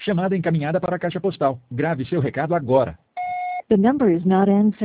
Chamada encaminhada para a caixa postal. Grave seu recado agora. The number is not answering.